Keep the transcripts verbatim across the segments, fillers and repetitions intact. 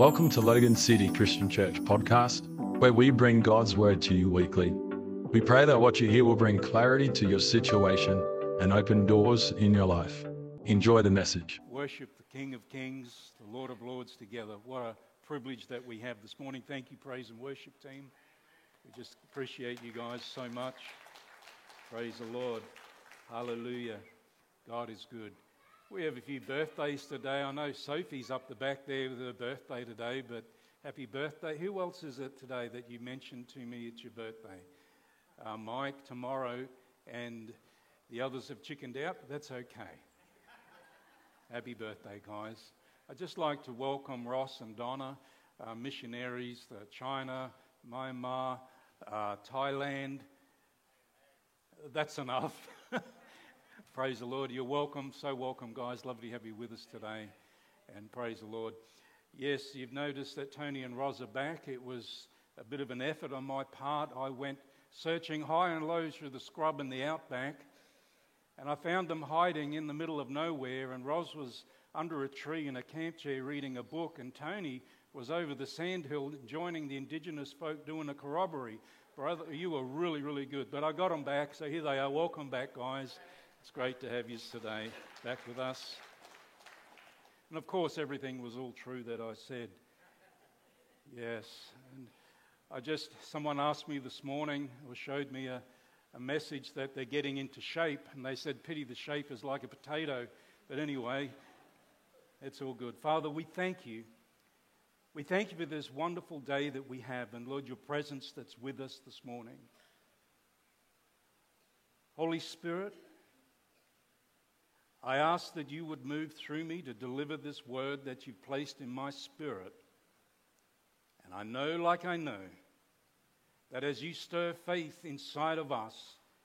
Welcome to Logan City Christian Church podcast, where we bring God's word to you weekly. We pray that what you hear will bring clarity to your situation and open doors in your life. Enjoy the message. Worship the King of Kings, the Lord of Lords together. What a privilege that we have this morning. Thank you, praise and worship team. We just appreciate you guys so much. Praise the Lord. Hallelujah. God is good. We have a few birthdays today. I know Sophie's up the back there with her birthday today, but happy birthday. Who else is it today that you mentioned to me it's your birthday? Uh, Mike tomorrow, and the others have chickened out, but that's okay. Happy birthday, guys. I'd just like to welcome Ross and Donna, uh, missionaries to China, Myanmar, uh, Thailand. That's enough. Praise the Lord. You're welcome. So welcome, guys. Lovely to have you with us today. And praise the Lord. Yes, you've noticed that Tony and Roz are back. It was a bit of an effort on my part. I went searching high and low through the scrub and the outback, and I found them hiding in the middle of nowhere. And Roz was under a tree in a camp chair reading a book, and Tony was over the sandhill joining the indigenous folk doing a corroboree. Brother, you were really, really good. But I got them back, so here they are. Welcome back, guys. It's great to have you today back with us. And of course, everything was all true that I said. Yes. And I just, someone asked me this morning, or showed me a, a message that they're getting into shape. And they said, pity the shape is like a potato. But anyway, it's all good. Father, we thank you. We thank you for this wonderful day that we have. And Lord, your presence that's with us this morning. Holy Spirit, I ask that you would move through me to deliver this word that you've placed in my spirit. And I know, like I know, that as you stir faith inside of us,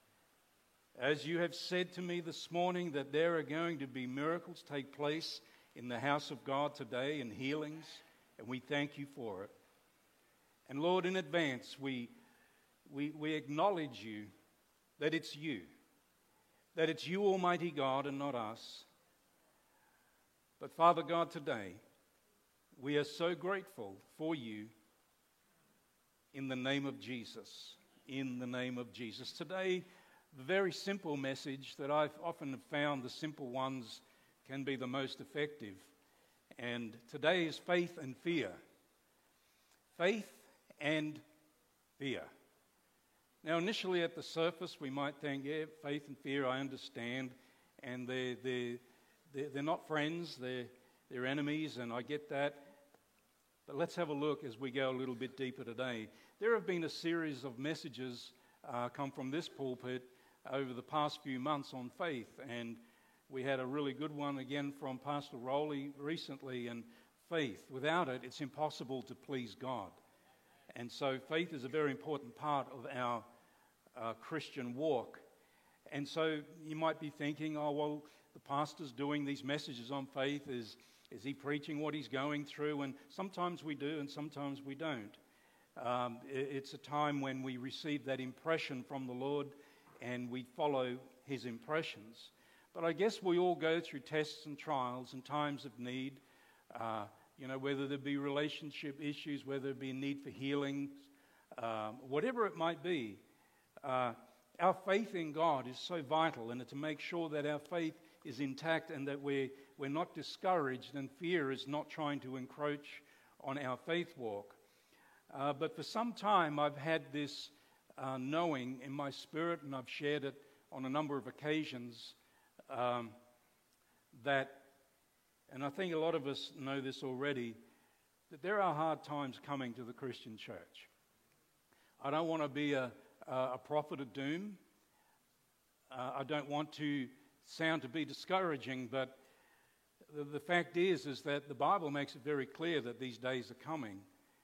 as you have said to me this morning that there are going to be miracles take place in the house of God today and healings, and we thank you for it. And Lord, in advance, we, we, we acknowledge you that it's you. That it's you, Almighty God, and not us. But Father God, today, we are so grateful for you in the name of Jesus. In the name of Jesus. Today, the very simple message that I've often found the simple ones can be the most effective. And today is faith and fear. Faith and fear. Now, initially at the surface, we might think, yeah, faith and fear, I understand, and they're, they're, they're, they're not friends, they're, they're enemies, and I get that. But let's have a look as we go a little bit deeper today. There have been a series of messages uh, come from this pulpit over the past few months on faith, and we had a really good one again from Pastor Rowley recently, and faith. Without it, it's impossible to please God. And so faith is a very important part of our uh, Christian walk. And so you might be thinking, oh, well, the pastor's doing these messages on faith. Is, is he preaching what he's going through? And sometimes we do and sometimes we don't. Um, it, it's a time when we receive that impression from the Lord and we follow his impressions. But I guess we all go through tests and trials and times of need. Uh, You know, whether there be relationship issues, whether there be a need for healing, um, whatever it might be, uh, our faith in God is so vital, and to make sure that our faith is intact and that we're, we're not discouraged and fear is not trying to encroach on our faith walk. Uh, but for some time I've had this uh, knowing in my spirit, and I've shared it on a number of occasions, um, that and I think a lot of us know this already, that there are hard times coming to the Christian church. I don't want to be a, a prophet of doom. Uh, I don't want to sound to be discouraging, but the, the fact is, is that the Bible makes it very clear that these days are coming.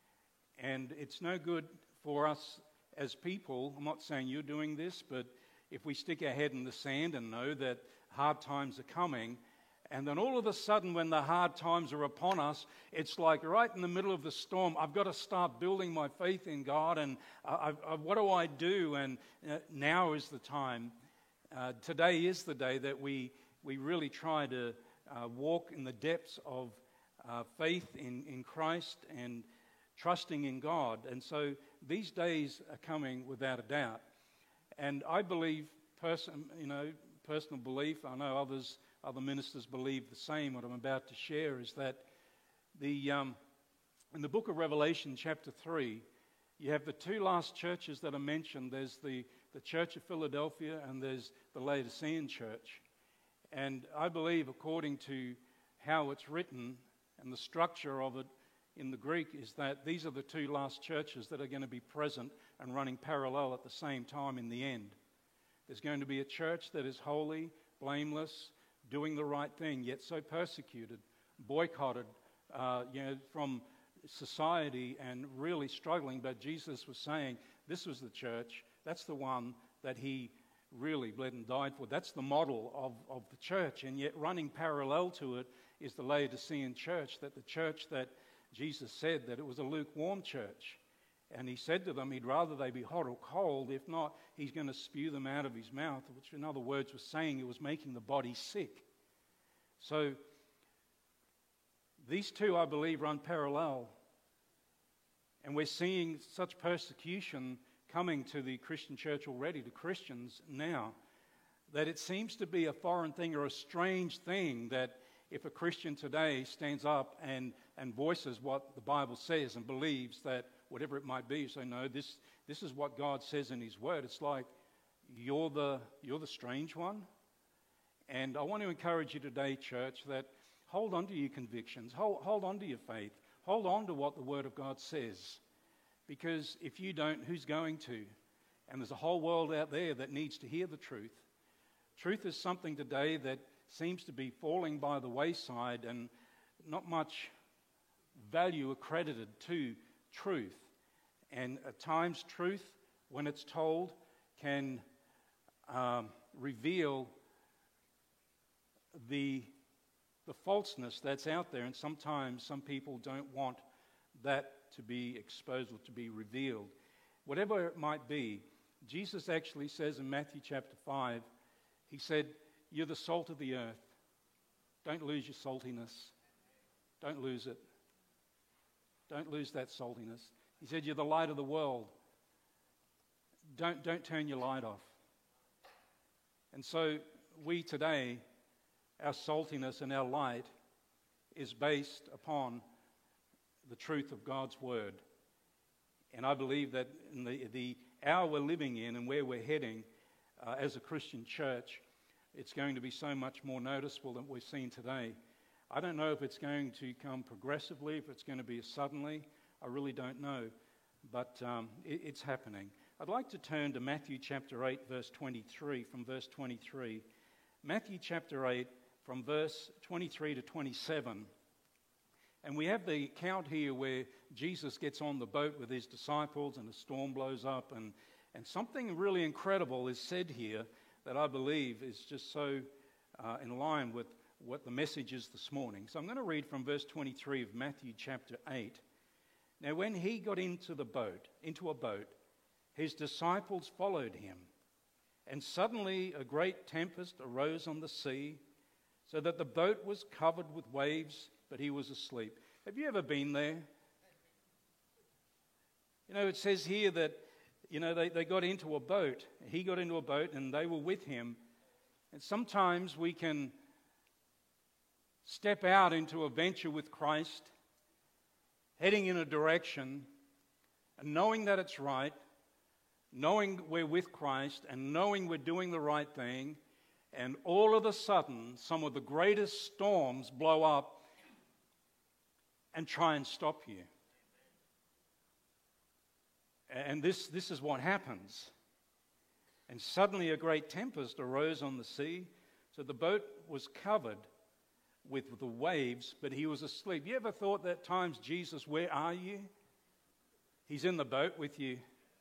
And it's no good for us as people, I'm not saying you're doing this, but if we stick our head in the sand and know that hard times are coming, and then all of a sudden, when the hard times are upon us, it's like right in the middle of the storm, I've got to start building my faith in God, and I, I, what do I do? And uh, now is the time. Uh, today is the day that we, we really try to uh, walk in the depths of uh, faith in, in Christ and trusting in God. And so these days are coming without a doubt. And I believe, person, you know, personal belief, I know others, other ministers believe the same. What I'm about to share is that the um, in the book of Revelation, chapter three, you have the two last churches that are mentioned. There's the, the Church of Philadelphia and there's the Laodicean church. And I believe, according to how it's written and the structure of it in the Greek, is that these are the two last churches that are going to be present and running parallel at the same time in the end. There's going to be a church that is holy, blameless, doing the right thing, yet so persecuted, boycotted uh, you know, from society and really struggling. But Jesus was saying this was the church. That's the one that he really bled and died for. That's the model of, of the church. And yet running parallel to it is the Laodicean church, that the church that Jesus said that it was a lukewarm church. And he said to them he'd rather they be hot or cold. If not, he's going to spew them out of his mouth, which in other words was saying it was making the body sick. So these two, I believe, run parallel. And we're seeing such persecution coming to the Christian church already, to Christians now, that it seems to be a foreign thing or a strange thing that if a Christian today stands up and, and voices what the Bible says and believes that whatever it might be, so no, this, this is what God says in his word, it's like you're the, you're the strange one. And I want to encourage you today, church, that hold on to your convictions, hold, hold on to your faith, hold on to what the word of God says. Because if you don't, who's going to? And there's a whole world out there that needs to hear the truth. Truth is something today that seems to be falling by the wayside and not much value accredited to truth. And at times truth, when it's told, can um, reveal the, the falseness that's out there. And sometimes some people don't want that to be exposed or to be revealed. Whatever it might be, Jesus actually says in Matthew chapter five, he said, you're the salt of the earth. Don't lose your saltiness. Don't lose it. Don't lose that saltiness. He said, you're the light of the world. Don't, don't turn your light off. And so we today, our saltiness and our light is based upon the truth of God's word. And I believe that in the, the hour we're living in and where we're heading uh, as a Christian church, it's going to be so much more noticeable than we've seen today. I don't know if it's going to come progressively, if it's going to be suddenly. I really don't know. But um, it, it's happening. I'd like to turn to Matthew chapter eight, verse twenty-three, from verse twenty-three. Matthew chapter eight, from verse twenty-three to twenty-seven. And we have the account here where Jesus gets on the boat with his disciples and a storm blows up. And, and something really incredible is said here that I believe is just so uh, in line with what the message is this morning. So I'm going to read from verse twenty-three of Matthew chapter eight. Now when he got into the boat, into a boat, his disciples followed him. And suddenly a great tempest arose on the sea, so that the boat was covered with waves, but he was asleep. Have you ever been there? You know, it says here that, you know, they, they got into a boat. He got into a boat and they were with him. And sometimes we can step out into a venture with Christ, heading in a direction, and knowing that it's right, knowing we're with Christ, and knowing we're doing the right thing, and all of a sudden, some of the greatest storms blow up and try and stop you. And this, this is what happens. And suddenly a great tempest arose on the sea, so the boat was covered with the waves, but he was asleep. You ever thought that times, Jesus, where are you? He's in the boat with you.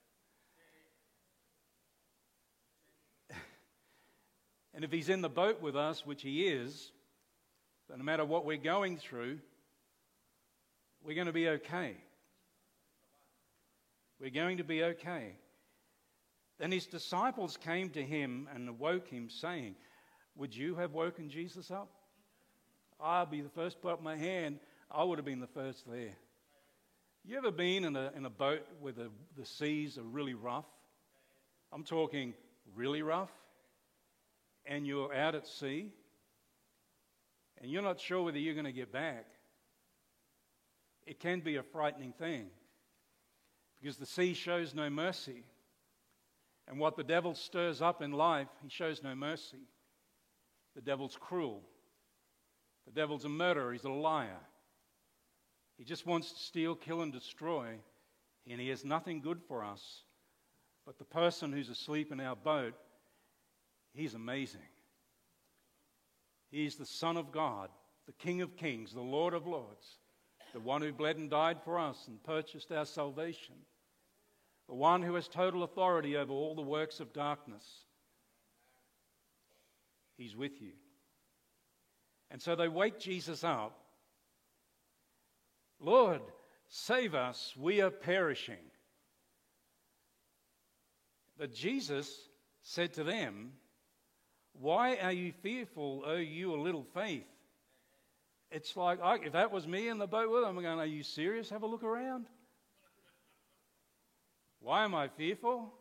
And if he's in the boat with us, which he is, then no matter what we're going through, we're going to be okay. We're going to be okay. Then his disciples came to him and awoke him, saying, would you have woken Jesus up? I'll be the first to put up my hand. I would have been the first there. You ever been in a, in a boat where the, the seas are really rough? I'm talking really rough. And you're out at sea, and you're not sure whether you're going to get back. It can be a frightening thing, because the sea shows no mercy. And what the devil stirs up in life, he shows no mercy. The devil's cruel. The devil's a murderer. He's a liar. He just wants to steal, kill, and destroy, and he has nothing good for us. But the person who's asleep in our boat, he's amazing. He's the Son of God, the King of Kings, the Lord of Lords, the one who bled and died for us and purchased our salvation, the one who has total authority over all the works of darkness. He's with you. And so they wake Jesus up. Lord, save us, we are perishing. But Jesus said to them, why are you fearful, O you of little faith? It's like, I, if that was me in the boat with them, I'm going, are you serious? Have a look around. Why am I fearful?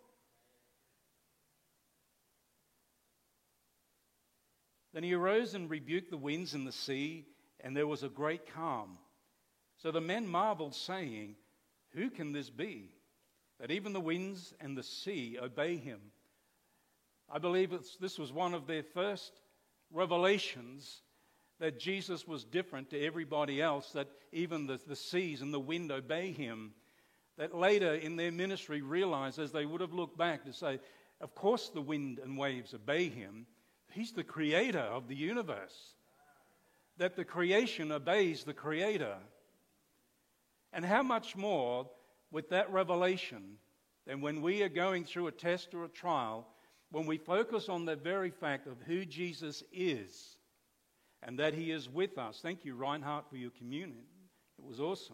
Then he arose and rebuked the winds and the sea, and there was a great calm. So the men marveled, saying, who can this be, that even the winds and the sea obey him? I believe it's, this was one of their first revelations, that Jesus was different to everybody else, that even the, the seas and the wind obey him. That later in their ministry realized, as they would have looked back, to say, of course the wind and waves obey him. He's the creator of the universe. That the creation obeys the creator. And how much more with that revelation than when we are going through a test or a trial, when we focus on the very fact of who Jesus is and that he is with us. Thank you, Reinhardt, for your communion. It was awesome.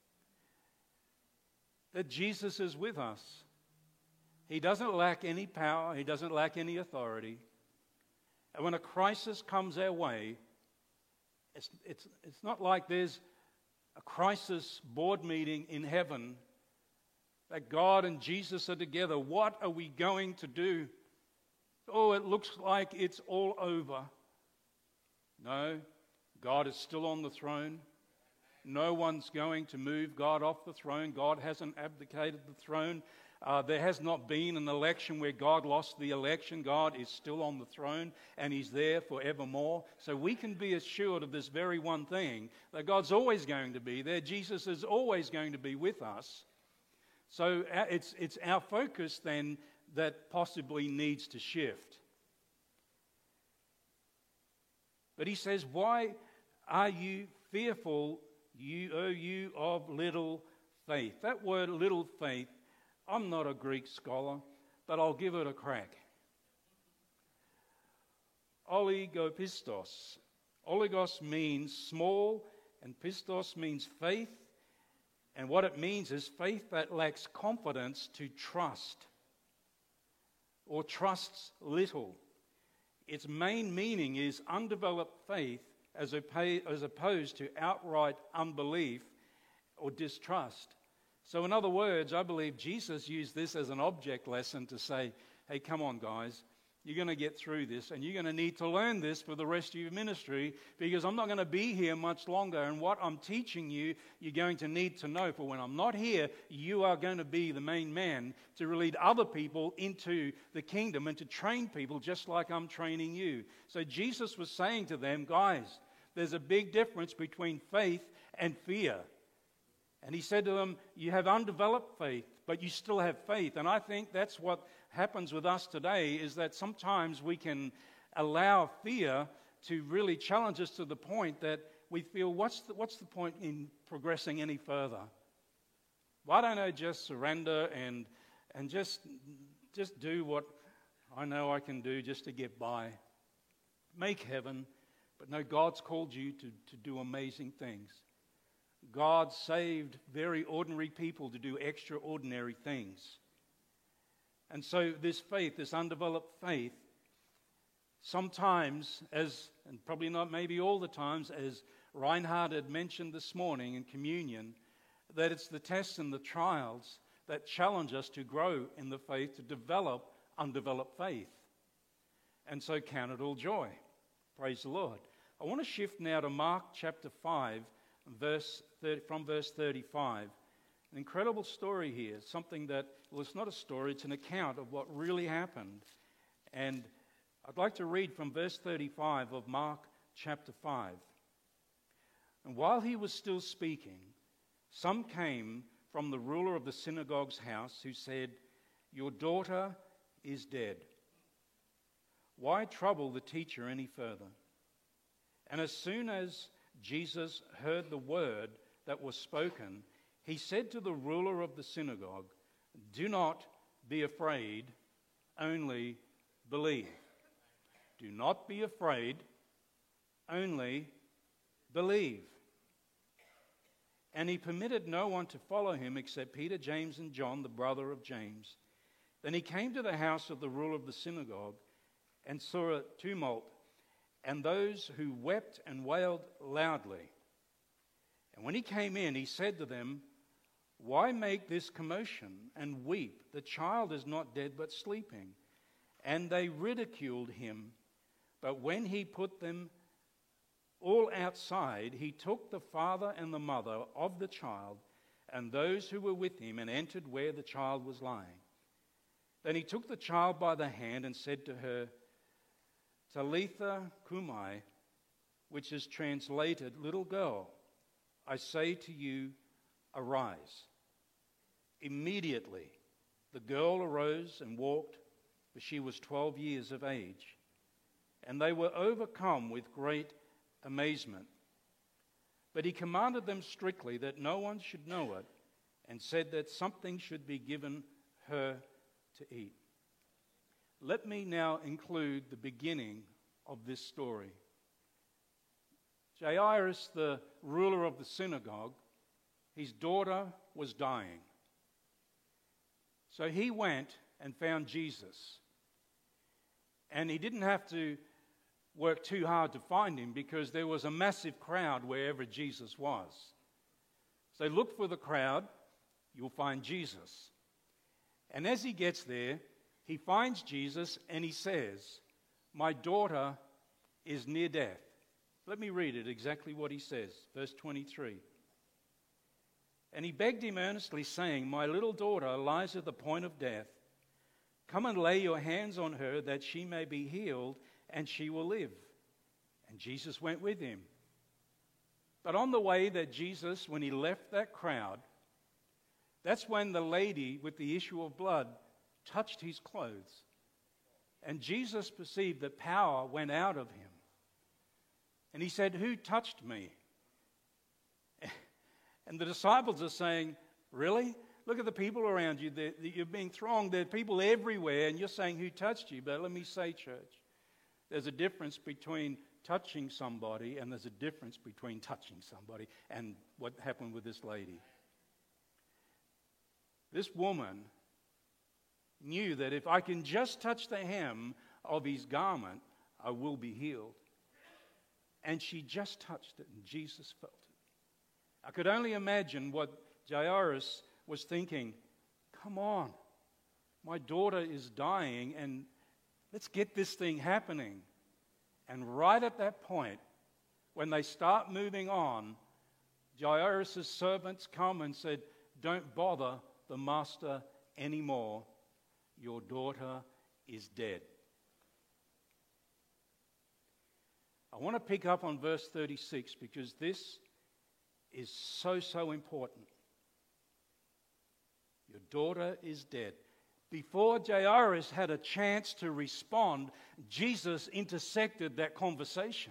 That Jesus is with us. He doesn't lack any power. He doesn't lack any authority. And when a crisis comes our way, it's, it's, it's not like there's a crisis board meeting in heaven that God and Jesus are together. What are we going to do? Oh, it looks like it's all over. No, God is still on the throne. No one's going to move God off the throne. God hasn't abdicated the throne. Uh, there has not been an election where God lost the election. God is still on the throne, and he's there forevermore. So we can be assured of this very one thing, that God's always going to be there. Jesus is always going to be with us. So it's, it's our focus then that possibly needs to shift. But he says, why are you fearful, you, O you of little faith? That word little faith, I'm not a Greek scholar, but I'll give it a crack. Oligopistos. Oligos means small, and pistos means faith. And what it means is faith that lacks confidence to trust, or trusts little. Its main meaning is undeveloped faith as opposed to outright unbelief or distrust. So in other words, I believe Jesus used this as an object lesson to say, hey, come on, guys. You're going to get through this, and you're going to need to learn this for the rest of your ministry, because I'm not going to be here much longer, and what I'm teaching you, you're going to need to know. For when I'm not here, you are going to be the main man to lead other people into the kingdom and to train people just like I'm training you. So Jesus was saying to them, guys, there's a big difference between faith and fear. And he said to them, you have undeveloped faith, but you still have faith. And I think that's what happens with us today, is that sometimes we can allow fear to really challenge us to the point that we feel, what's the, what's the point in progressing any further? Why don't I just surrender and and just just do what I know I can do just to get by? Make heaven, but no, God's called you to, to do amazing things. God saved very ordinary people to do extraordinary things. And so this faith, this undeveloped faith, sometimes, as and probably not maybe all the times, as Reinhard had mentioned this morning in communion that it's the tests and the trials that challenge us to grow in the faith, to develop undeveloped faith. And so count it all joy. Praise the Lord. I want to shift now to Mark chapter five, verse thirty, from verse thirty-five. An incredible story here, something that, well, it's not a story, it's an account of what really happened. And I'd like to read from verse thirty-five of Mark chapter five. And while he was still speaking, some came from the ruler of the synagogue's house who said, "Your daughter is dead. Why trouble the teacher any further?" And as soon as Jesus heard the word that was spoken, he said to the ruler of the synagogue, "Do not be afraid, only believe." Do not be afraid, only believe. And he permitted no one to follow him except Peter, James, and John, the brother of James. Then he came to the house of the ruler of the synagogue and saw a tumult, and those who wept and wailed loudly. And when he came in, he said to them, "Why make this commotion and weep? The child is not dead but sleeping." And they ridiculed him. But when he put them all outside, he took the father and the mother of the child and those who were with him and entered where the child was lying. Then he took the child by the hand and said to her, "Talitha cumi," which is translated, "Little girl, I say to you, arise." Immediately the girl arose and walked, for she was twelve years of age. And they were overcome with great amazement. But he commanded them strictly that no one should know it, and said that something should be given her to eat. Let me now include the beginning of this story. Jairus, the ruler of the synagogue, his daughter was dying. So he went and found Jesus. And he didn't have to work too hard to find him because there was a massive crowd wherever Jesus was. So look for the crowd, you'll find Jesus. And as he gets there, he finds Jesus and he says, "My daughter is near death." Let me read it exactly what he says, verse twenty-three. And he begged him earnestly, saying, "My little daughter lies at the point of death. Come and lay your hands on her that she may be healed, and she will live." And Jesus went with him. But on the way that Jesus, when he left that crowd, that's when the lady with the issue of blood touched his clothes. And Jesus perceived that power went out of him. And he said, "Who touched me?" And the disciples are saying, "Really? Look at the people around you. They're, you're being thronged. There are people everywhere, and you're saying, 'Who touched you?' But let me say, church, there's a difference between touching somebody and there's a difference between touching somebody. And what happened with this lady? This woman knew that if I can just touch the hem of his garment, I will be healed. And she just touched it, and Jesus felt it. I could only imagine what Jairus was thinking. Come on, my daughter is dying, and let's get this thing happening. And right at that point, when they start moving on, Jairus' servants come and said, "Don't bother the master anymore. Your daughter is dead." I want to pick up on verse thirty-six because this is so, so important. Your daughter is dead. Before Jairus had a chance to respond, Jesus intersected that conversation.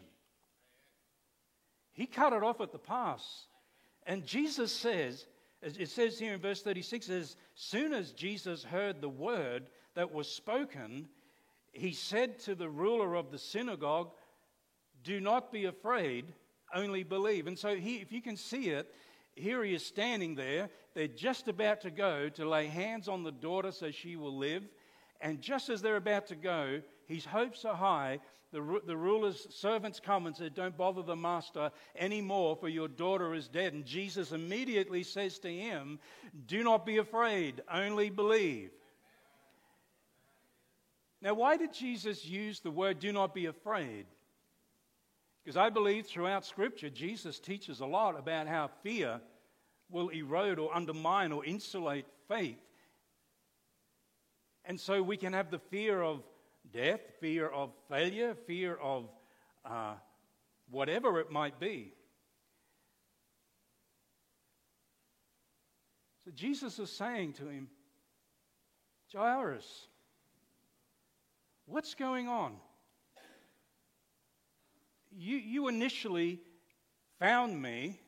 He cut it off at the pass. And Jesus says, it says here in verse thirty-six, as soon as Jesus heard the word that was spoken, he said to the ruler of the synagogue, "Do not be afraid, only believe." And so he, if you can see it, here he is standing there. They're just about to go to lay hands on the daughter so she will live. And just as they're about to go, his hopes are high. The, the ruler's servants come and say, don't bother the master anymore, for your daughter is dead. And Jesus immediately says to him, do not be afraid, only believe. Now, why did Jesus use the word do not be afraid? Because I believe throughout Scripture, Jesus teaches a lot about how fear will erode or undermine or insulate faith. And so we can have the fear of death, fear of failure, fear of uh, whatever it might be. So Jesus is saying to him, Jairus, what's going on? You, you initially found me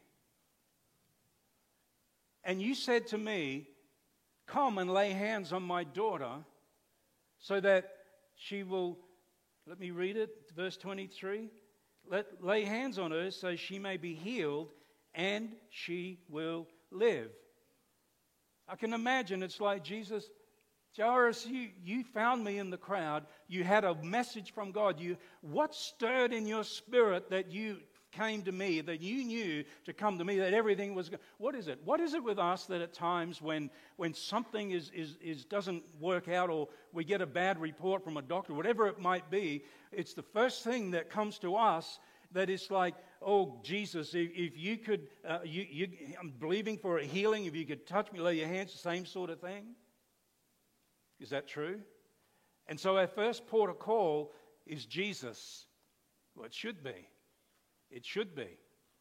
and you said to me, come and lay hands on my daughter so that she will, let me read it, verse twenty-three. Let, lay hands on her so she may be healed and she will live. I can imagine it's like Jesus, Jairus, you, you found me in the crowd. You had a message from God. You, what stirred in your spirit that you came to me, that you knew to come to me, that everything was good? What is it? What is it with us that at times when, when something is, is, is doesn't work out, or we get a bad report from a doctor, whatever it might be, it's the first thing that comes to us that is like, oh, Jesus, if, if you could, uh, you, you, I'm believing for a healing, if you could touch me, lay your hands, the same sort of thing? Is that true? And so our first port of call is Jesus. Well, it should be. It should be.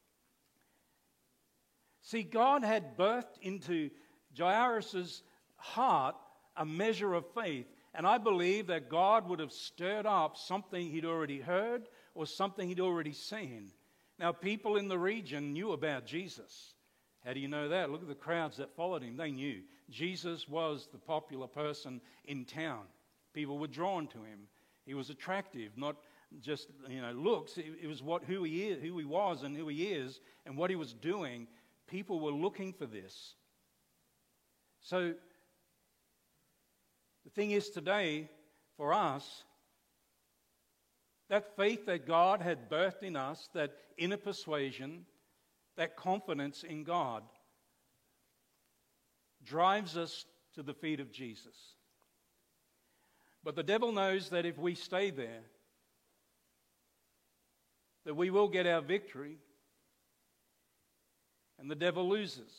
See, God had birthed into Jairus' heart a measure of faith. And I believe that God would have stirred up something he'd already heard or something he'd already seen. Now, people in the region knew about Jesus. How do you know that? Look at the crowds that followed him. They knew. Jesus was the popular person in town. People were drawn to him. He was attractive, not just, you know, looks. It, it was what who he is, who he was, and who he is, and what he was doing. People were looking for this. So the thing is today, for us, that faith that God had birthed in us, that inner persuasion, that confidence in God, drives us to the feet of Jesus. But the devil knows that if we stay there, that we will get our victory, and the devil loses.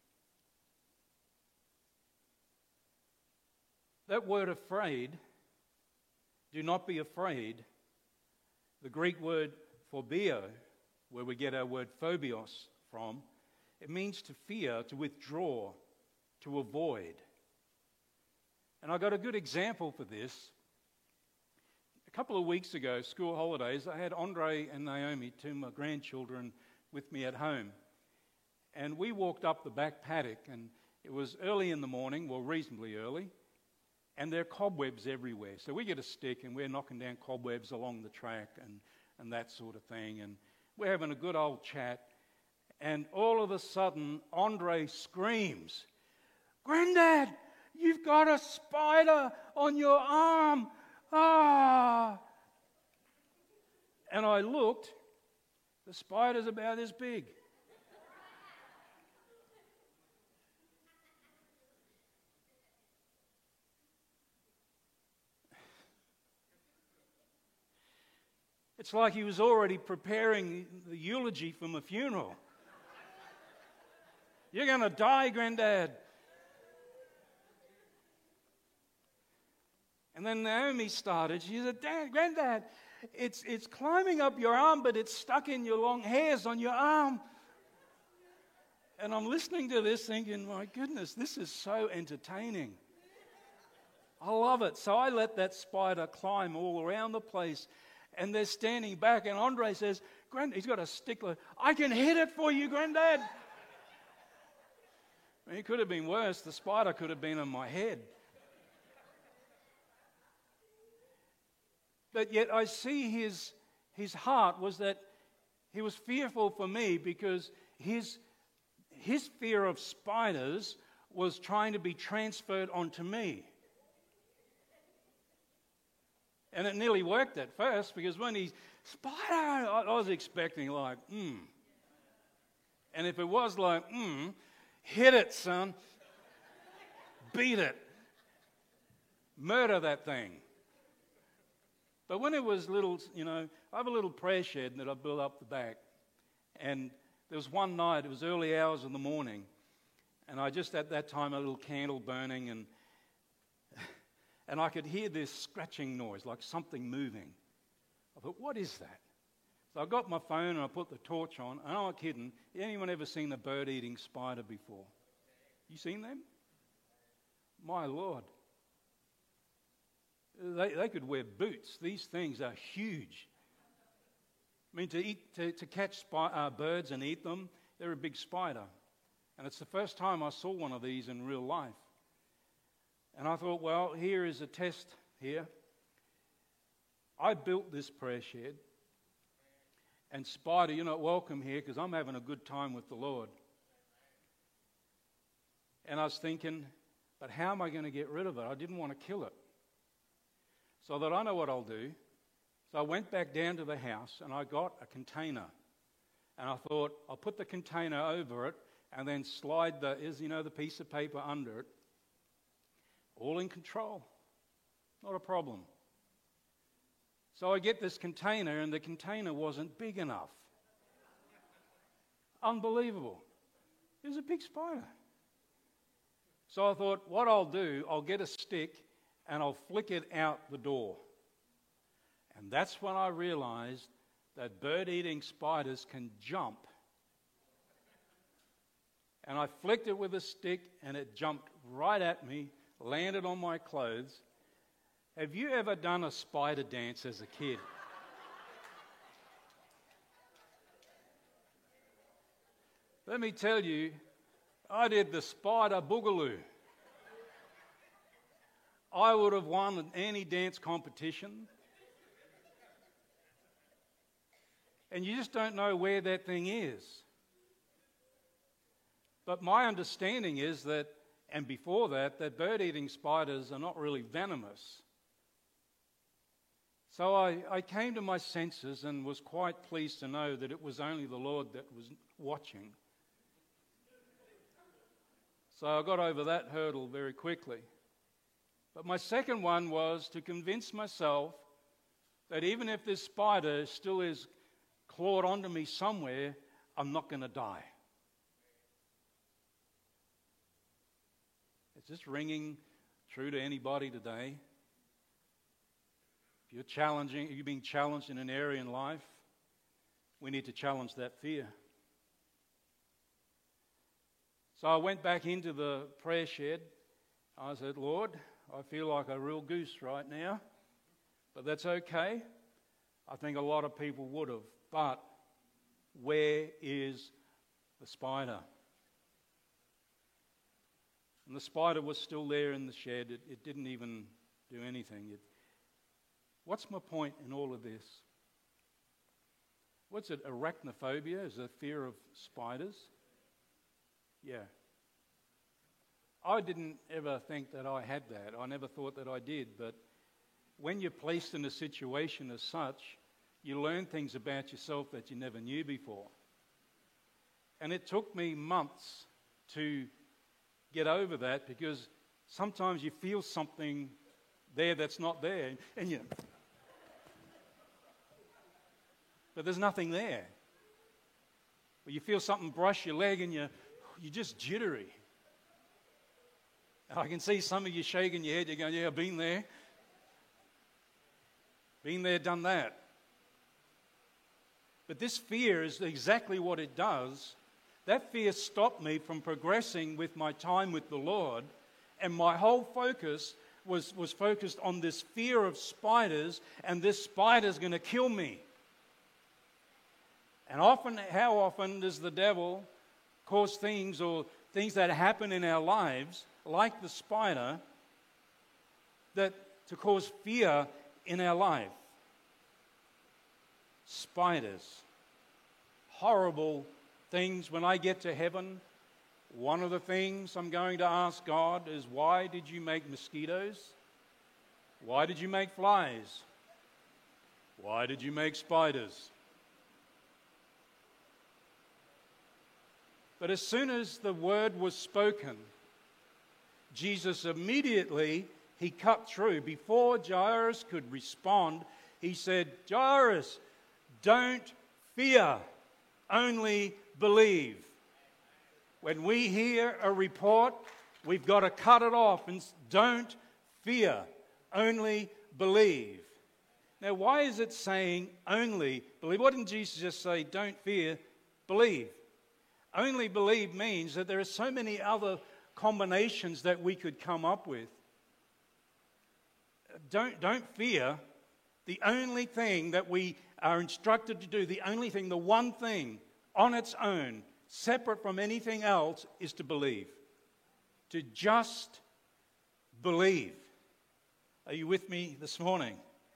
That word afraid, do not be afraid, the Greek word phobeo, where we get our word phobios from, it means to fear, to withdraw, to avoid. And I got a good example for this. A couple of weeks ago, school holidays, I had Andre and Naomi, two of my grandchildren, with me at home. And we walked up the back paddock, and it was early in the morning, well, reasonably early, and there are cobwebs everywhere. So we get a stick, and we're knocking down cobwebs along the track and, and that sort of thing. And we're having a good old chat. And all of a sudden, Andre screams, "Granddad, you've got a spider on your arm. Ah!" And I looked, the spider's about this big. It's like he was already preparing the eulogy for my funeral. "You're going to die, Granddad." And then Naomi started. She said, "Dad, Granddad, it's, it's climbing up your arm, but it's stuck in your long hairs on your arm." And I'm listening to this thinking, my goodness, this is so entertaining. I love it. So I let that spider climb all around the place. And they're standing back, and Andre says, "Grand," he's got a stickler, "I can hit it for you, Granddad." I mean, it could have been worse. The spider could have been on my head. But yet I see his, his heart was that he was fearful for me, because his, his fear of spiders was trying to be transferred onto me. And it nearly worked at first, because when he, spider, I, I was expecting like, mm. And if it was like, mm, hit it, son. Beat it. Murder that thing. But when it was little, you know, I have a little prayer shed that I built up the back. And there was one night, it was early hours of the morning, and I just at that time, a little candle burning, and and I could hear this scratching noise, like something moving. I thought, what is that? So I got my phone and I put the torch on, and I'm not kidding. Anyone ever seen a bird-eating spider before? You seen them? My Lord. They, they could wear boots. These things are huge. I mean, to eat, to, to catch spi- uh, birds and eat them, they're a big spider. And it's the first time I saw one of these in real life. And I thought, well, here is a test here. I built this prayer shed. And spider, you're not welcome here, because I'm having a good time with the Lord. And I was thinking, but how am I going to get rid of it? I didn't want to kill it. So that I know what I'll do. So I went back down to the house and I got a container. And I thought, I'll put the container over it and then slide the, is, you know, the piece of paper under it. All in control. Not a problem. So I get this container, and the container wasn't big enough. Unbelievable. It was a big spider. So I thought, what I'll do, I'll get a stick and I'll flick it out the door. And that's when I realized that bird-eating spiders can jump. And I flicked it with a stick, and it jumped right at me, landed on my clothes. Have you ever done a spider dance as a kid? Let me tell you, I did the spider boogaloo. I would have won any dance competition. And you just don't know where that thing is. But my understanding is that, and before that, that bird-eating spiders are not really venomous. So I, I came to my senses and was quite pleased to know that it was only the Lord that was watching. So I got over that hurdle very quickly. But my second one was to convince myself that even if this spider still is clawed onto me somewhere, I'm not going to die. Is this ringing true to anybody today? If you're challenging, if you're being challenged in an area in life, we need to challenge that fear. So I went back into the prayer shed. I said, Lord, I feel like a real goose right now, but that's okay. I think a lot of people would have. But where is the spider? And the spider was still there in the shed. It, it didn't even do anything. It, what's my point in all of this? What's it? Arachnophobia is a fear of spiders? Yeah. I didn't ever think that I had that. I never thought that I did. But when you're placed in a situation as such, you learn things about yourself that you never knew before. And it took me months to get over that, because sometimes you feel something there that's not there. And you, but there's nothing there. Or you feel something brush your leg and you're, you're just jittery. And I can see some of you shaking your head. You're going, yeah, I've been there. Been there, done that. But this fear is exactly what it does. That fear stopped me from progressing with my time with the Lord, and my whole focus was, was focused on this fear of spiders, and this spider's going to kill me. And often, how often does the devil cause things or things that happen in our lives, like the spider, that to cause fear in our life? Spiders. Horrible things. When I get to heaven, one of the things I'm going to ask God is, why did you make mosquitoes? Why did you make flies? Why did you make spiders? But as soon as the word was spoken, Jesus immediately, he cut through. Before Jairus could respond, he said, Jairus, don't fear, only believe. When we hear a report, we've got to cut it off and don't fear, only believe. Now, why is it saying only believe? Why didn't Jesus just say, don't fear, believe? Only believe means that there are so many other combinations that we could come up with. Don't, don't fear. The only thing that we are instructed to do, the only thing, the one thing on its own, separate from anything else, is to believe. To just believe. Are you with me this morning?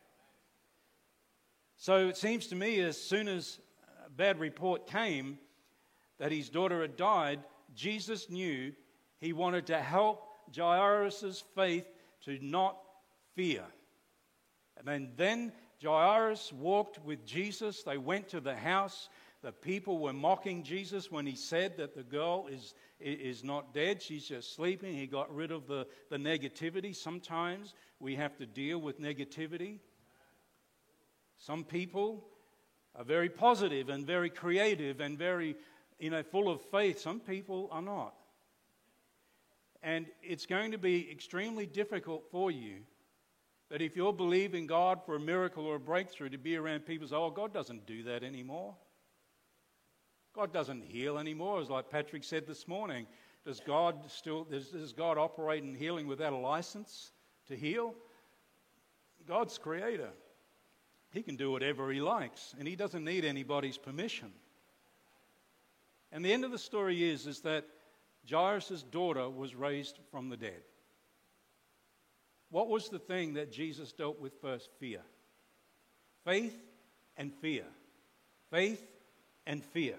So it seems to me as soon as a bad report came that his daughter had died, Jesus knew he wanted to help Jairus' faith to not fear. And then, then Jairus walked with Jesus. They went to the house. The people were mocking Jesus when he said that the girl is, is not dead. She's just sleeping. He got rid of the, the negativity. Sometimes we have to deal with negativity. Some people are very positive and very creative and very, you know, full of faith. Some people are not. And it's going to be extremely difficult for you that if you're believing God for a miracle or a breakthrough, to be around people who say, oh, God doesn't do that anymore. God doesn't heal anymore. As like Patrick said this morning, does God still, does, does God operate in healing without a license to heal? God's creator. He can do whatever he likes, and he doesn't need anybody's permission. And the end of the story is, is that Jairus' daughter was raised from the dead. What was the thing that Jesus dealt with first? Fear. Faith and fear. Faith and fear.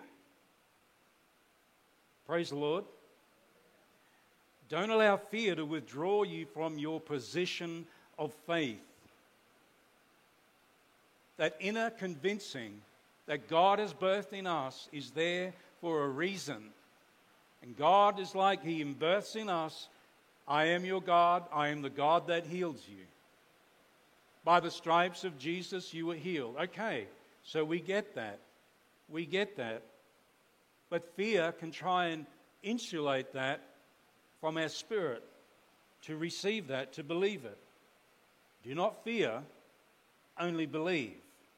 Praise the Lord. Don't allow fear to withdraw you from your position of faith. That inner convincing that God has birthed in us is there for a reason. And God is like he births in us, I am your God, I am the God that heals you. By the stripes of Jesus you were healed. Okay, so we get that. We get that. But fear can try and insulate that from our spirit, to receive that, to believe it. Do not fear, only believe.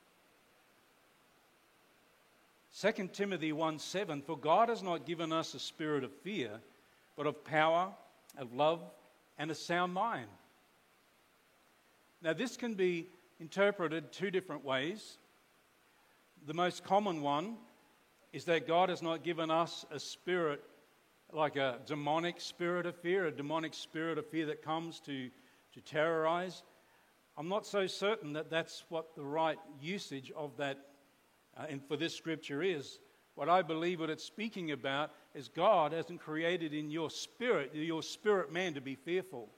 Second Timothy one seven, for God has not given us a spirit of fear, but of power, of love, and a sound mind. Now this can be interpreted two different ways. The most common one is that God has not given us a spirit like a demonic spirit of fear, a demonic spirit of fear that comes to, to terrorize. I'm not so certain that that's what the right usage of that Uh, and for this scripture is. What I believe what it's speaking about is God hasn't created in your spirit, your spirit man, to be fearful.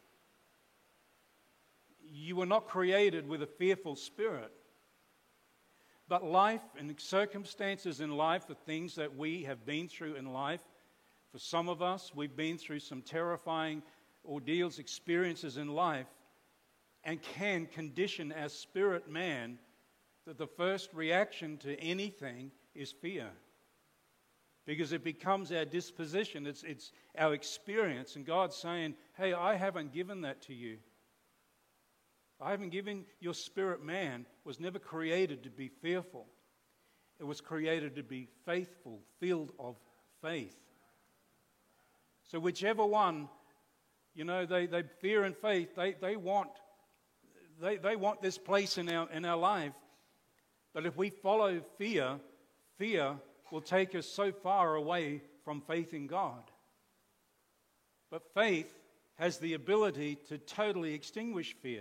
You were not created with a fearful spirit. But life and circumstances in life, the things that we have been through in life, for some of us, we've been through some terrifying ordeals, experiences in life, and can condition our spirit man that the first reaction to anything is fear. Because it becomes our disposition, it's, it's our experience. And God's saying, hey, I haven't given that to you. I haven't given your spirit man, was never created to be fearful. It was created to be faithful, filled of faith. So whichever one, you know, they, they fear and faith, they, they want they, they want this place in our in our life. But if we follow fear, fear will take us so far away from faith in God. But faith has the ability to totally extinguish fear.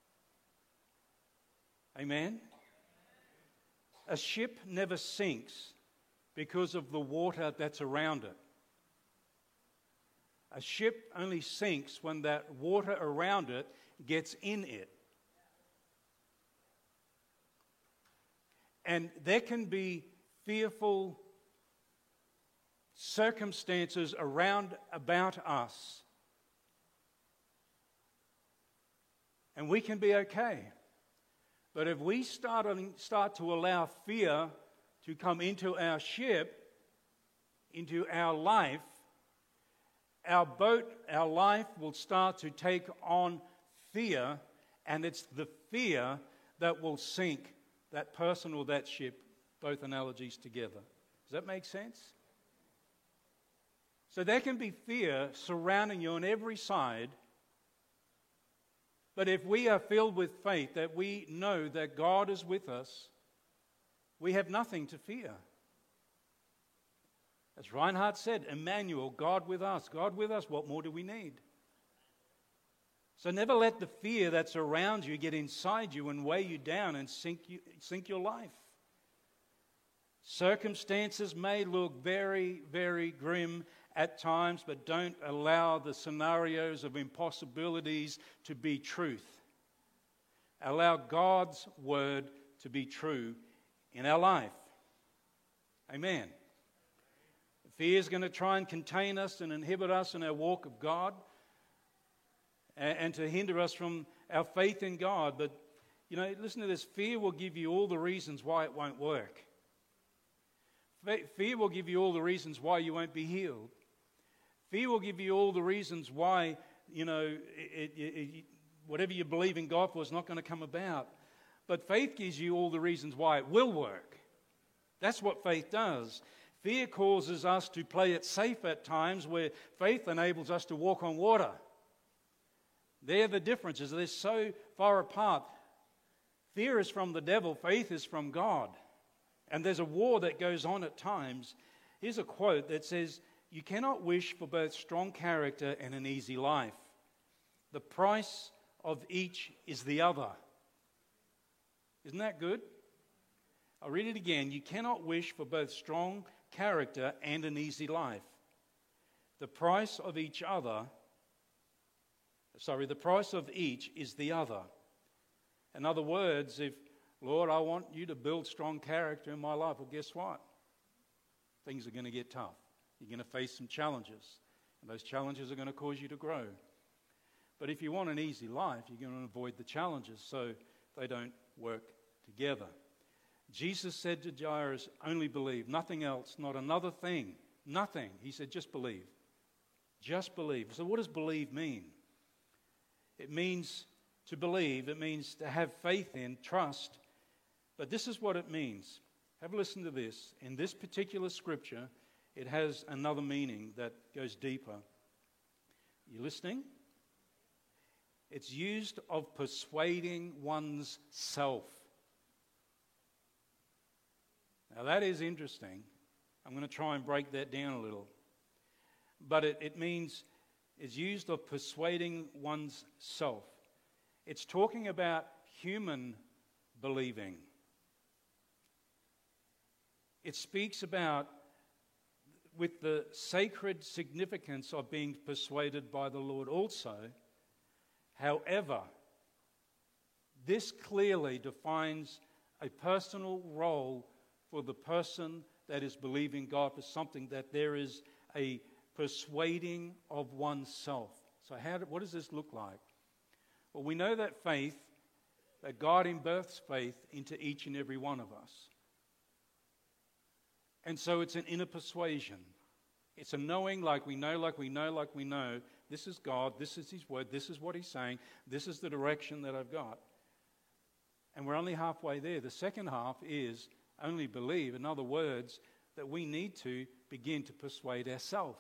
Amen? A ship never sinks because of the water that's around it. A ship only sinks when that water around it gets in it. And there can be fearful circumstances around about us. And we can be okay. But if we start, start to allow fear to come into our ship, into our life, our boat, our life will start to take on fear, and it's the fear that will sink that person or that ship, both analogies together. Does that make sense? So there can be fear surrounding you on every side, but if we are filled with faith, that we know that God is with us, we have nothing to fear. As Reinhard said, Emmanuel, God with us. God with us, what more do we need? So never let the fear that's around you get inside you and weigh you down and sink you, sink your life. Circumstances may look very, very grim at times, but don't allow the scenarios of impossibilities to be truth. Allow God's word to be true in our life. Amen. Fear is going to try and contain us and inhibit us in our walk of God, and, and to hinder us from our faith in God. But, you know, listen to this. Fear will give you all the reasons why it won't work. Fear will give you all the reasons why you won't be healed. Fear will give you all the reasons why, you know, it, it, it, whatever you believe in God for is not going to come about. But faith gives you all the reasons why it will work. That's what faith does. Fear causes us to play it safe at times, where faith enables us to walk on water. They're the differences. They're so far apart. Fear is from the devil. Faith is from God. And there's a war that goes on at times. Here's a quote that says, "You cannot wish for both strong character and an easy life. The price of each is the other." Isn't that good? I'll read it again. You cannot wish for both strong character and an easy life. The price of each other, sorry, the price of each is the other. In other words, if, Lord, I want you to build strong character in my life, well, guess what? Things are going to get tough. You're going to face some challenges, and those challenges are going to cause you to grow. But if you want an easy life, you're going to avoid the challenges so they don't work together. Jesus said to Jairus, "Only believe, nothing else, not another thing, nothing." He said, just believe. Just believe. So what does believe mean? It means to believe. It means to have faith in, trust. But this is what it means. Have a listen to this. In this particular scripture, it has another meaning that goes deeper. You listening? It's used of persuading one's self. Now that is interesting. I'm going to try and break that down a little. But it, it means, it's used of persuading one's self. It's talking about human believing. It speaks about, with the sacred significance of being persuaded by the Lord also. However, this clearly defines a personal role for the person that is believing God for something, that there is a persuading of oneself. So how do, what does this look like? Well, we know that faith, that God imbirths faith into each and every one of us. And so it's an inner persuasion. It's a knowing, like we know, like we know, like we know. This is God, this is His word, this is what He's saying, this is the direction that I've got. And we're only halfway there. The second half is only believe. In other words, that we need to begin to persuade ourselves.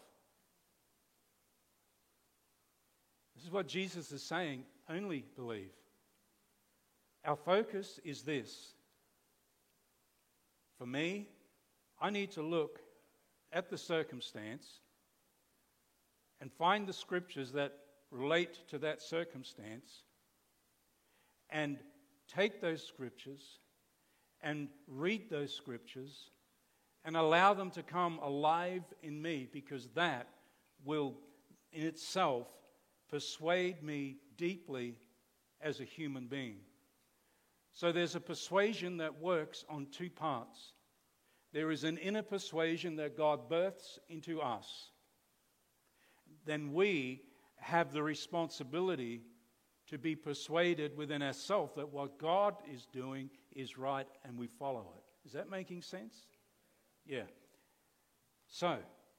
This is what Jesus is saying, only believe. Our focus is this. For me, I need to look at the circumstance and find the scriptures that relate to that circumstance and take those scriptures and read those scriptures and allow them to come alive in me, because that will in itself persuade me deeply as a human being. So there's a persuasion that works on two parts. There is an inner persuasion that God births into us. Then we have the responsibility to be persuaded within ourselves that what God is doing is right and we follow it. Is that making sense? Yeah. So,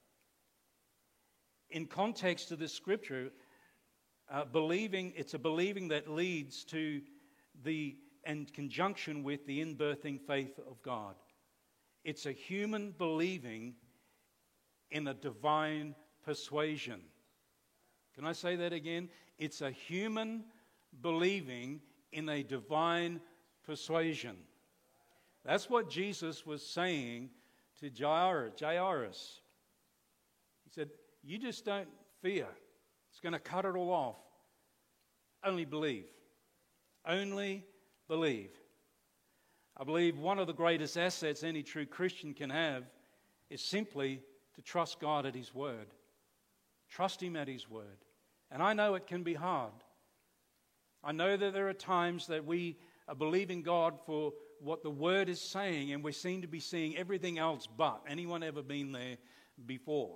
in context to this scripture, uh, believing, it's a believing that leads to the, in conjunction with the inbirthing faith of God. It's a human believing in a divine persuasion. Can I say that again? It's a human believing in a divine persuasion. That's what Jesus was saying to Jairus. Jairus. He said, you just don't fear. It's going to cut it all off. Only believe. Only believe. I believe one of the greatest assets any true Christian can have is simply to trust God at His word. Trust Him at His word. And I know it can be hard. I know that there are times that we are believing God for what the word is saying, and we seem to be seeing everything else but. Anyone ever been there before?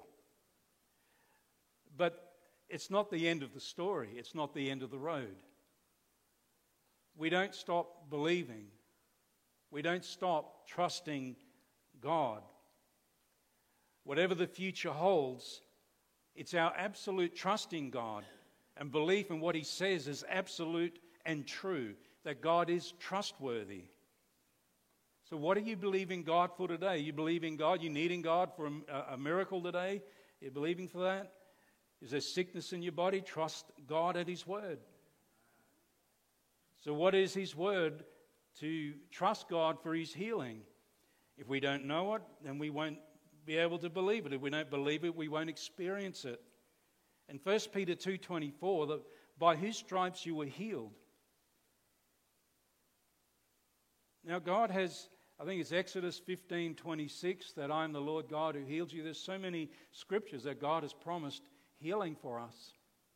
But it's not the end of the story. It's not the end of the road. We don't stop believing. We don't stop trusting God. Whatever the future holds, it's our absolute trust in God and belief in what He says is absolute and true, that God is trustworthy. So what are you believing God for today? You believing God? You needing God for a, a miracle today? You believing for that? Is there sickness in your body? Trust God at His word. So what is His word? To trust God for His healing. If we don't know it, then we won't be able to believe it. If we don't believe it, we won't experience it. In First Peter two twenty-four, that by His stripes you were healed. Now God has, I think it's Exodus fifteen twenty-six, that I am the Lord God who heals you. There's so many scriptures that God has promised healing for us.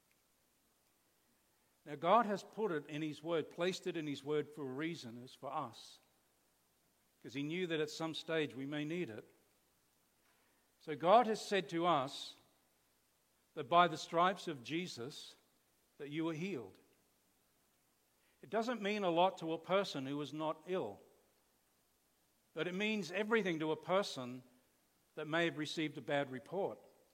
Now God has put it in His word, placed it in His word for a reason. It's for us. Because He knew that at some stage we may need it. So God has said to us that by the stripes of Jesus that you were healed. It doesn't mean a lot to a person who is not ill. But it means everything to a person that may have received a bad report.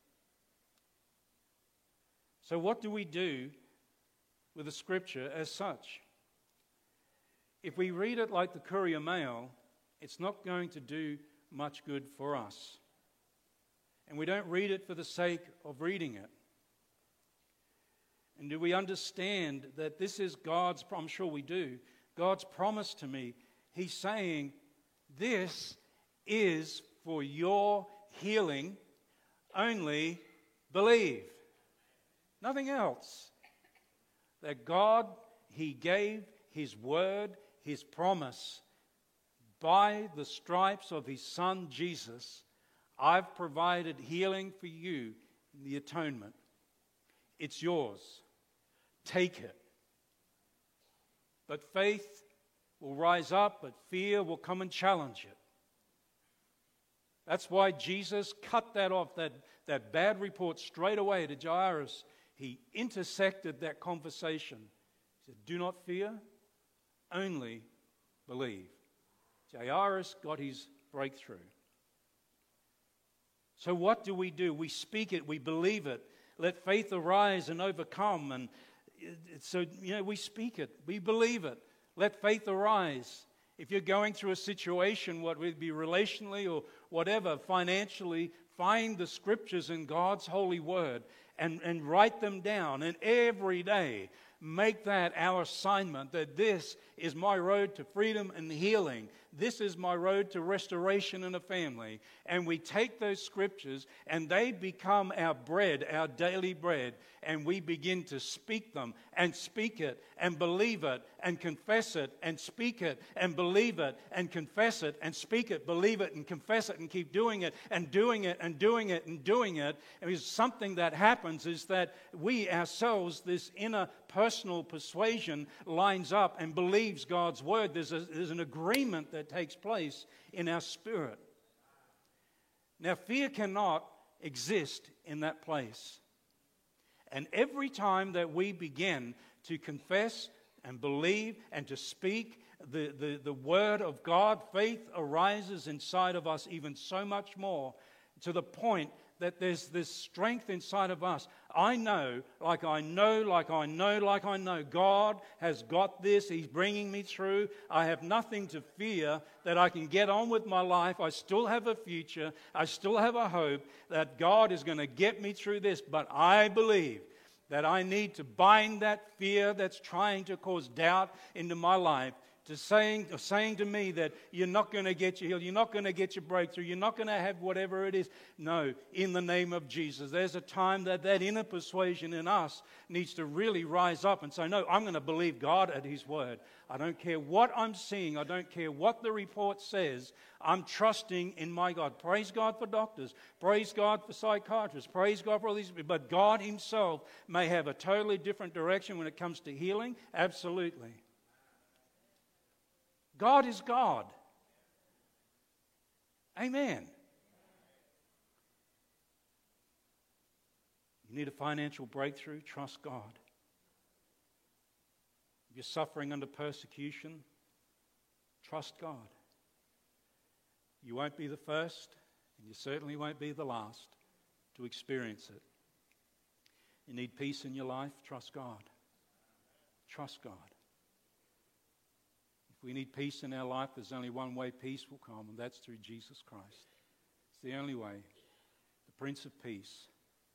So what do we do with the scripture as such? If we read it like the Courier Mail, it's not going to do much good for us. And we don't read it for the sake of reading it. And do we understand that this is God's, I'm sure we do, God's promise to me? He's saying, this is for your healing, only believe. Nothing else. That God, He gave His word, His promise. By the stripes of His Son, Jesus, I've provided healing for you in the atonement. It's yours. Take it. But faith will rise up, but fear will come and challenge it. That's why Jesus cut that off, that, that bad report straight away to Jairus. He intersected that conversation. He said, do not fear, only believe. Jairus got his breakthrough. So what do we do? We speak it, we believe it. Let faith arise and overcome. And so, you know, we speak it, we believe it. Let faith arise. If you're going through a situation, what would be relationally or whatever, financially, find the scriptures in God's holy word and, and write them down. And every day, make that our assignment, that this is my road to freedom and healing. this is my road to restoration in a family. And we take those scriptures and they become our bread, our daily bread. And we begin to speak them and speak it and believe it and confess it and speak it and believe it and confess it and speak it, believe it and confess it and keep doing it and doing it and doing it and doing it. And something that happens is that we ourselves, this inner personal persuasion, lines up and believes God's word. There's, a, there's an agreement that takes place in our spirit. Now, fear cannot exist in that place. And every time that we begin to confess and believe and to speak the, the, the word of God, faith arises inside of us even so much more, to the point that there's this strength inside of us. I know, like I know, like I know, like I know, God has got this. He's bringing me through. I have nothing to fear, that I can get on with my life. I still have a future. I still have a hope that God is going to get me through this. But I believe that I need to bind that fear that's trying to cause doubt into my life, to saying, saying to me that you're not going to get your heal, you're not going to get your breakthrough, you're not going to have whatever it is. No, in the name of Jesus. There's a time that that inner persuasion in us needs to really rise up and say, no, I'm going to believe God at His word. I don't care what I'm seeing. I don't care what the report says. I'm trusting in my God. Praise God for doctors. Praise God for psychiatrists. Praise God for all these. But God Himself may have a totally different direction when it comes to healing. Absolutely. God is God. Amen. You need a financial breakthrough? Trust God. If you're suffering under persecution, trust God. You won't be the first, and you certainly won't be the last to experience it. You need peace in your life? Trust God. Trust God. If we need peace in our life, there's only one way peace will come, and that's through Jesus Christ. It's the only way. The Prince of Peace.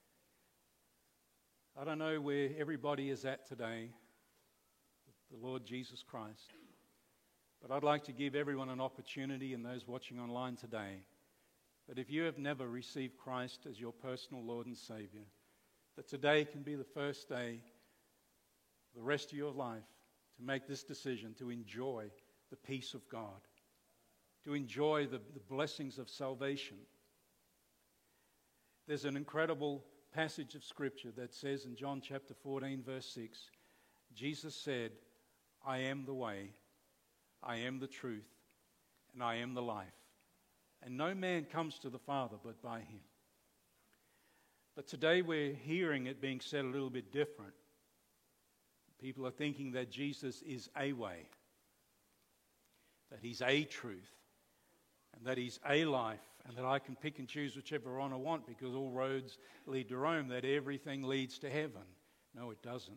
I don't know where everybody is at today with the Lord Jesus Christ, but I'd like to give everyone an opportunity, and those watching online today, that if you have never received Christ as your personal Lord and Savior, that today can be the first day, the rest of your life, to make this decision to enjoy the peace of God, to enjoy the, the blessings of salvation. There's an incredible passage of Scripture that says in John chapter fourteen, verse six, Jesus said, I am the way, I am the truth, and I am the life. And no man comes to the Father but by Him. But today we're hearing it being said a little bit different. People are thinking that Jesus is a way, that He's a truth, and that He's a life, and that I can pick and choose whichever one I want because all roads lead to Rome, that everything leads to heaven. No, it doesn't.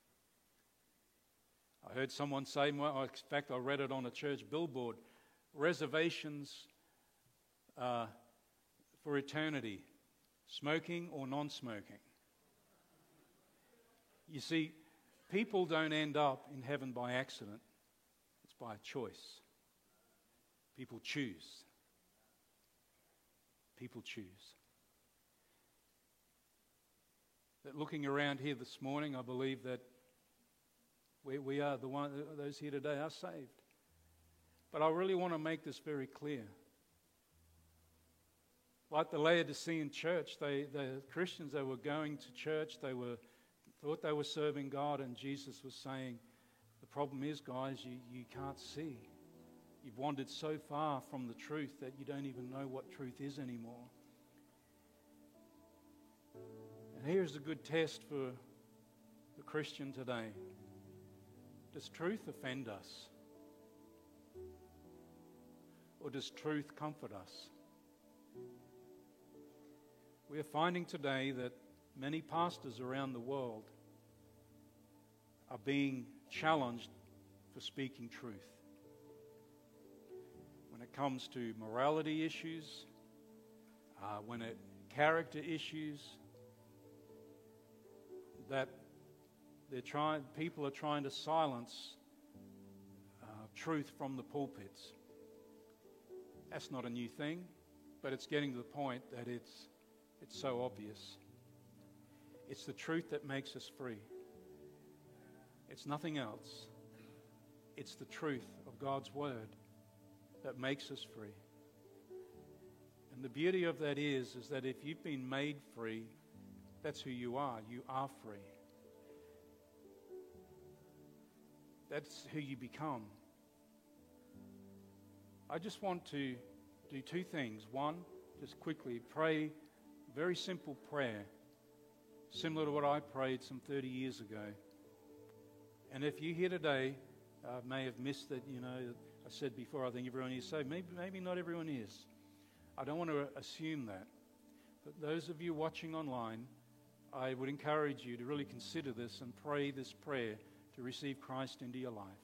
I heard someone say, in fact, I read it on a church billboard, reservations uh, for eternity, smoking or non-smoking. You see, people don't end up in heaven by accident. It's by choice. People choose. People choose. That looking around here this morning, I believe that we, we are the one, those here today are saved. But I really want to make this very clear. Like the Laodicean church, they, the Christians, they were going to church, they were thought they were serving God, and Jesus was saying, the problem is, guys, you, you can't see. You've wandered so far from the truth that you don't even know what truth is anymore. And here's a good test for the Christian today. Does truth offend us? Or does truth comfort us? We are finding today that many pastors around the world are being challenged for speaking truth. When it comes to morality issues, uh, when it character issues, that they're trying, people are trying to silence uh, truth from the pulpits. That's not a new thing, but it's getting to the point that it's, it's so obvious. It's the truth that makes us free. It's nothing else. It's the truth of God's word that makes us free. And the beauty of that is, is that if you've been made free, that's who you are. You are free. That's who you become. I just want to do two things. One, just quickly pray a very simple prayer, similar to what I prayed some thirty years ago. And if you're here today, uh, may have missed that, you know, I said before, I think everyone is saved. Maybe, maybe not everyone is. I don't want to assume that. But those of you watching online, I would encourage you to really consider this and pray this prayer to receive Christ into your life.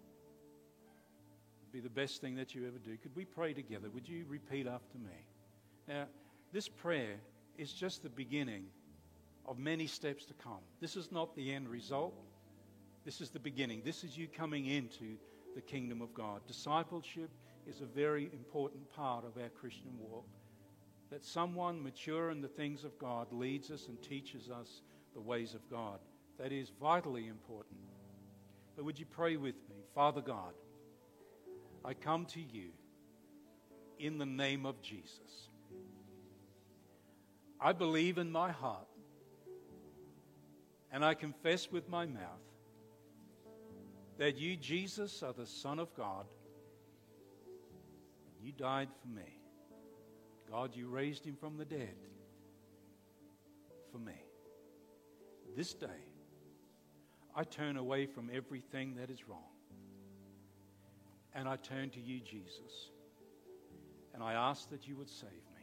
It'd be the best thing that you ever do. Could we pray together? Would you repeat after me? Now, this prayer is just the beginning of many steps to come. This is not the end result. This is the beginning. This is you coming into the kingdom of God. Discipleship is a very important part of our Christian walk. That someone mature in the things of God leads us and teaches us the ways of God. That is vitally important. But would you pray with me? Father God, I come to you in the name of Jesus. I believe in my heart and I confess with my mouth that you, Jesus, are the Son of God. You died for me. God, you raised him from the dead for me. This day, I turn away from everything that is wrong. And I turn to you, Jesus. And I ask that you would save me.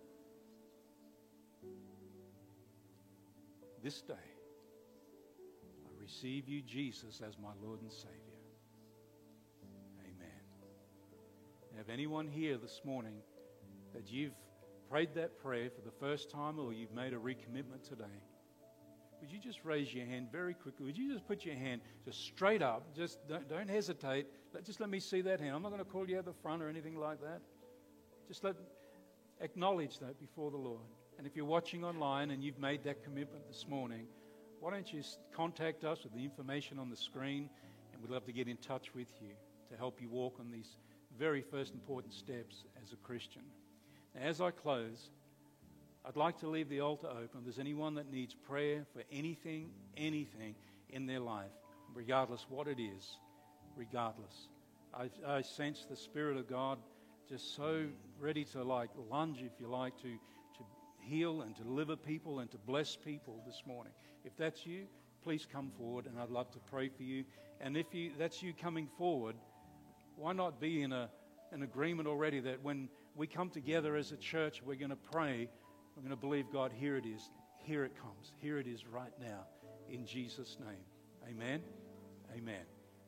This day, I receive you, Jesus, as my Lord and Savior. Amen. And if anyone here this morning that you've prayed that prayer for the first time or you've made a recommitment today, would you just raise your hand very quickly? Would you just put your hand just straight up? Just don't, don't hesitate. Let, just let me see that hand. I'm not going to call you out the front or anything like that. Just let acknowledge that before the Lord. And if you're watching online and you've made that commitment this morning, why don't you contact us with the information on the screen, and we'd love to get in touch with you to help you walk on these very first important steps as a Christian. Now, as I close, I'd like to leave the altar open. If there's anyone that needs prayer for anything, anything in their life, regardless what it is, regardless. I, I sense the Spirit of God just so ready to like lunge, if you like, to, to heal and to deliver people and to bless people this morning. If that's you, please come forward and I'd love to pray for you. And if you that's you coming forward, why not be in a an agreement already that when we come together as a church, we're going to pray. We're going to believe, God, here it is. Here it comes. Here it is right now. In Jesus' name. Amen. Amen.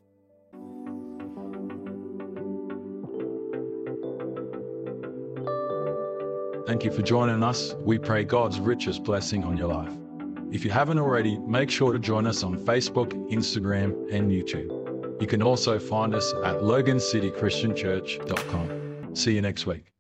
Thank you for joining us. We pray God's richest blessing on your life. If you haven't already, make sure to join us on Facebook, Instagram, and YouTube. You can also find us at logan city christian church dot com. See you next week.